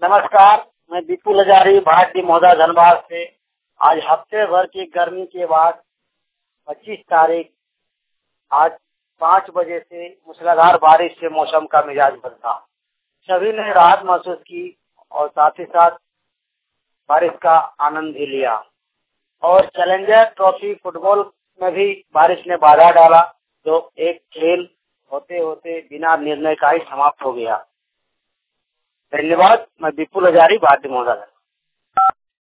नमस्कार, मैं विपुल हजारी भारतीय महोदय धनबाद से। आज हफ्ते भर की गर्मी के बाद 25 तारीख आज 5 बजे से मूसलाधार बारिश से मौसम का मिजाज बदला। सभी ने राहत महसूस की और साथ ही साथ बारिश का आनंद भी लिया। और चैलेंजर ट्रॉफी फुटबॉल में भी बारिश ने बाधा डाला, जो एक खेल होते होते बिना निर्णय का ही समाप्त हो गया। धन्यवाद। मैं विपुल हजारी भारतीय महोदय।